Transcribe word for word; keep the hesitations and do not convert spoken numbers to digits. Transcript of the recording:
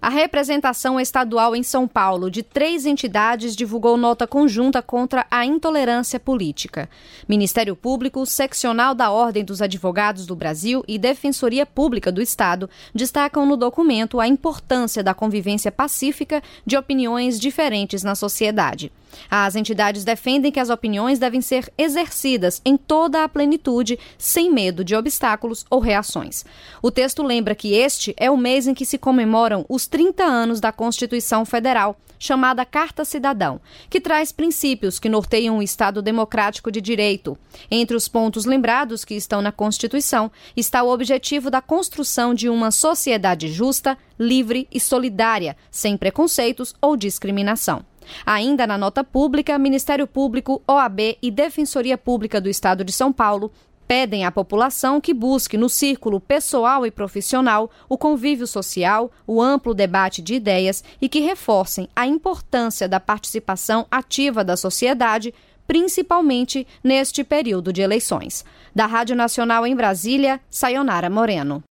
A representação estadual em São Paulo de três entidades divulgou nota conjunta contra a intolerância política. Ministério Público, Seccional da Ordem dos Advogados do Brasil e Defensoria Pública do Estado destacam no documento a importância da convivência pacífica de opiniões diferentes na sociedade. As entidades defendem que as opiniões devem ser exercidas em toda a plenitude, sem medo de obstáculos ou reações. O texto lembra que este é o mês em que se comemoram os trinta anos da Constituição Federal, chamada Carta Cidadão, que traz princípios que norteiam o Estado democrático de direito. Entre os pontos lembrados que estão na Constituição está o objetivo da construção de uma sociedade justa, livre e solidária, sem preconceitos ou discriminação. Ainda na nota pública, Ministério Público, O A B e Defensoria Pública do Estado de São Paulo pedem à população que busque no círculo pessoal e profissional o convívio social, o amplo debate de ideias e que reforcem a importância da participação ativa da sociedade, principalmente neste período de eleições. Da Rádio Nacional em Brasília, Sayonara Moreno.